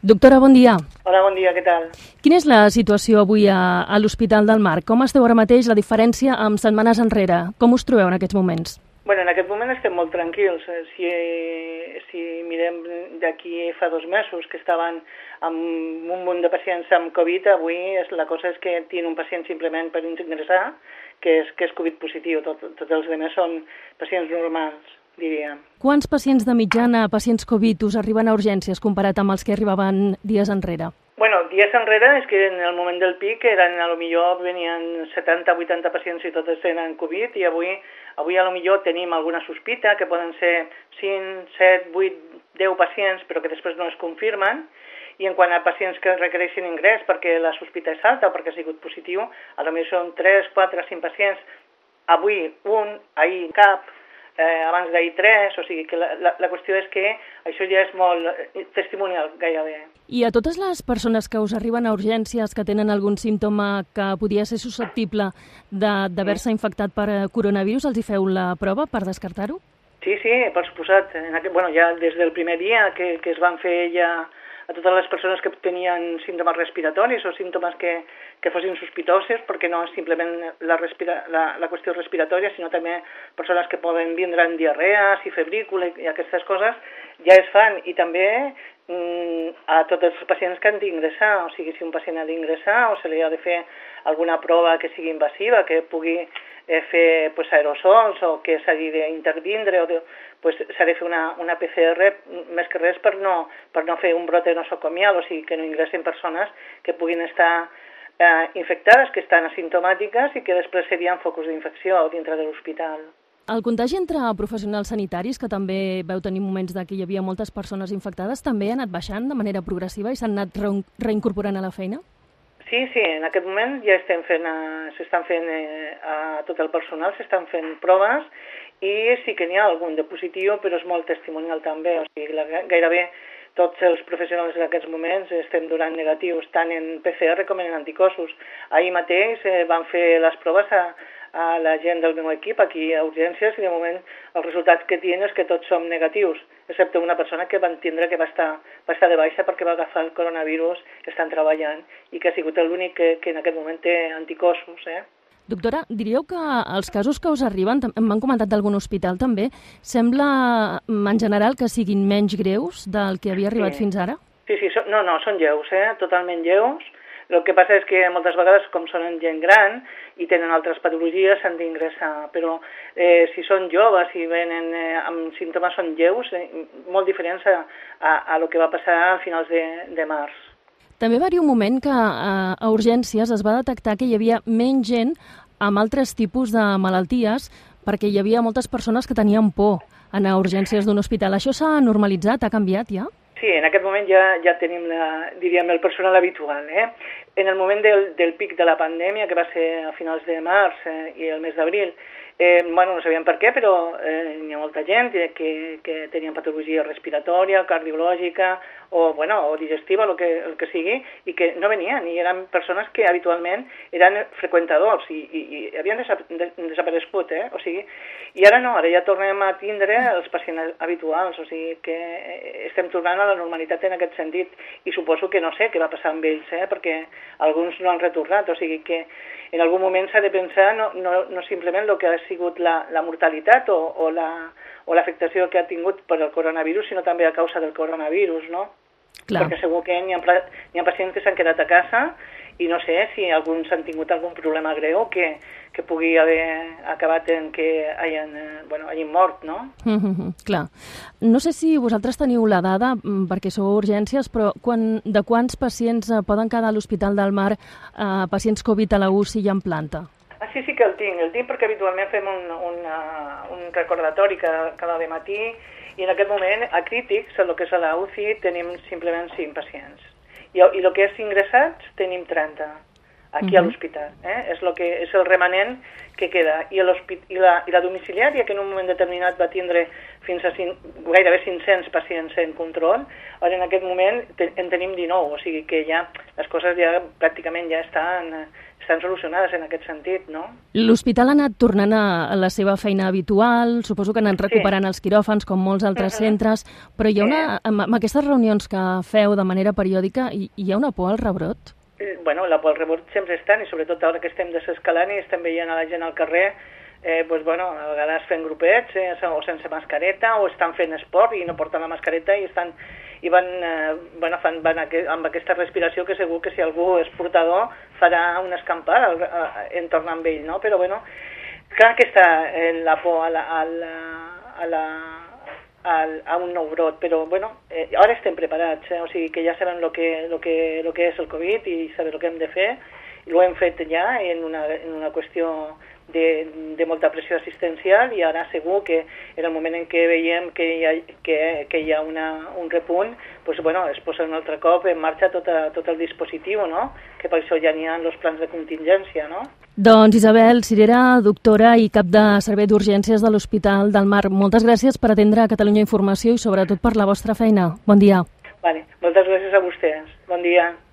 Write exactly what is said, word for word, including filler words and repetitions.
Doctora, bon dia. Hola, bon dia, què tal? Quina és la situació avui a, a l'Hospital del Mar? Com esteu ara mateix, la diferència amb setmanes enrere? Com us trobeu en aquests moments? Bueno, en aquest moment estem molt tranquils. Si, si mirem d'aquí fa dos mesos que estaven amb un munt de pacients amb Covid, avui és, la cosa és que tenen un pacient simplement per ingressar, que és, que és Covid positiu. Tot, tots els altres són pacients normals, diríem. Quants pacients de mitjana, pacients Covid, us arriben a urgències comparat amb els que arribaven dies enrere? Bueno, dies enrere és que en el moment del pic eren, a lo millor venien setanta vuitanta pacients i totes eren Covid, i avui, avui a lo millor tenim alguna sospita, que poden ser cinc, set, vuit, deu pacients, però que després no es confirmen, i en quant a pacients que requereixen ingrés perquè la sospita és alta o perquè ha sigut positiu, a lo millor són tres, quatre, cinc pacients, avui un, ahir cap, Eh, abans d'ahir tres, o sigui que la, la, la qüestió és que això ja és molt testimonial gairebé. I a totes les persones que us arriben a urgències que tenen algun símptoma que podia ser susceptible d'haver-se sí. infectat per coronavirus, els hi feu la prova per descartar-ho? Sí, sí, per suposat. En aquest, bueno, ja des del primer dia que, que es van fer ja a totes les persones que tenien símptomes respiratoris o símptomes que, que fossin sospitosos, perquè no és simplement la, respira, la, la qüestió respiratòria, sinó també persones que poden vindre amb diarrees i febrícula i aquestes coses, ja es fan. I també mm, a tots els pacients que han d'ingressar, o sigui, si un pacient ha d'ingressar o se li ha de fer alguna prova que sigui invasiva, que pugui eh, fer pues, aerosols o que s'hagi d'intervindre o de, pues, s'ha de fer una, una P C R més que res per no, per no fer un brote nosocomial, o sigui que no ingressin persones que puguin estar eh, infectades, que estan asimptomàtiques i que després serien focus d'infecció dintre de l'hospital. El contagi entre professionals sanitaris, que també veu tenir moments de que hi havia moltes persones infectades, també ha anat baixant de manera progressiva i s'han anat re reincorporant a la feina? Sí, sí, en aquest moment ja estem fent, s'estan fent eh, a tot el personal, s'estan fent proves i sí que n'hi ha algun de positiu, però és molt testimonial també, o sigui, la, gairebé tots els professionals en aquests moments estem donant negatius, tant en P C R com en anticossos. Ahir mateix eh, van fer les proves a, a la gent del meu equip aquí a urgències i de moment els resultats que tenen és que tots som negatius, excepte una persona que van tindre que va estar, va estar de baixa perquè va agafar el coronavirus, que estan treballant i que ha sigut l'únic que, que en aquest moment té anticossos. Eh? Doctora, diríeu que els casos que us arriben, m'han comentat d'algun hospital també, sembla en general que siguin menys greus del que havia arribat sí. fins ara? Sí, sí, so, no, no, són lleus, eh? Totalment lleus. El que passa és que moltes vegades, com són gent gran i tenen altres patologies, s'han d'ingressar. Però eh, si són joves i venen eh, amb símptomes són lleus, eh, molt diferents a, a, a lo que va passar a finals de, de març. També va haver un moment que a, a urgències es va detectar que hi havia menys gent amb altres tipus de malalties perquè hi havia moltes persones que tenien por anar a urgències d'un hospital. Això s'ha normalitzat? Ha canviat ja? Sí, en aquest moment ja, ja tenim, la, diríem, el personal habitual. Eh? En el moment del, del pic de la pandèmia, que va ser a finals de març eh, i el mes d'abril, eh, bueno, no sabíem per què, però eh, hi ha molta gent que, que tenien patologia respiratòria, cardiològica o, bueno, o digestiva, el que, el que sigui, i que no venien, i eren persones que habitualment eren freqüentadors i, i, i havien desap desaparegut, eh? O sigui, i ara no, ara ja tornem a tindre els pacients habituals, o sigui que estem tornant a la normalitat en aquest sentit, i suposo que no sé què va passar amb ells, eh? Perquè alguns no han retornat, o sigui que en algun moment s'ha de pensar no, no, no simplement el que ha sigut la, la mortalitat o, o la o l'afectació que ha tingut per el coronavirus, sinó també a causa del coronavirus, no? Clar. Perquè segur que n'hi ha, hi ha pacients que s'han quedat a casa i no sé si alguns han tingut algun problema greu que, que pugui haver acabat en que hagin, bueno, hagin mort, no? Mm -hmm, clar. No sé si vosaltres teniu la dada, perquè sou urgències, però quan, de quants pacients poden quedar a l'Hospital del Mar, eh, pacients Covid a la U C I i en planta? Ah, sí, sí que el tinc, el tinc perquè habitualment fem un, una, un recordatori cada, cada matí i en aquest moment a crítics, el que és a la U C I, tenim simplement cinc pacients. I, i el que és ingressats tenim trenta. aquí uh-huh. a l'hospital. Eh? És, lo que, és el remanent que queda. I, i, la, I la domiciliària, que en un moment determinat va tindre fins a cinc, gairebé cinc-cents pacients en control, ara en aquest moment te, en tenim dinou, o sigui que ja les coses ja pràcticament ja estan, estan solucionades en aquest sentit, no? L'hospital ha anat tornant a, a la seva feina habitual, suposo que han anat recuperant sí. els quiròfans com molts altres uh-huh. centres, però hi ha una, amb, amb aquestes reunions que feu de manera periòdica, hi, hi ha una por al rebrot? Bueno, la por al rebrot sempre estan, i sobretot ara que estem desescalant i estem veient a la gent al carrer, eh, pues, bueno, a vegades fent grupets, eh, o sense mascareta, o estan fent esport i no porten la mascareta i estan i van, eh, bueno, fan, van aqu amb aquesta respiració que segur que si algú és portador farà una escampada en torn amb ell, no? Però bueno, clar que està eh, la por a la, a la, a la Al, a un nou brot, però bueno, eh, ara estem preparats, eh? O sigui que ja sabem el que, lo que, lo que és el Covid i sabem el que hem de fer, i ho hem fet ja en una, en una qüestió de, de molta pressió assistencial, i ara segur que en el moment en què veiem que hi ha, que, que hi ha una, un repunt, pues, bueno, es posa un altre cop en marxa tot, a, tot el dispositiu, no? Que per això ja n'hi ha els plans de contingència, no? Doncs Isabel Cirera, doctora i cap de Servei d'Urgències de l'Hospital del Mar, moltes gràcies per atendre a Catalunya Informació i sobretot per la vostra feina. Bon dia. Vale, moltes gràcies a vostès. Bon dia.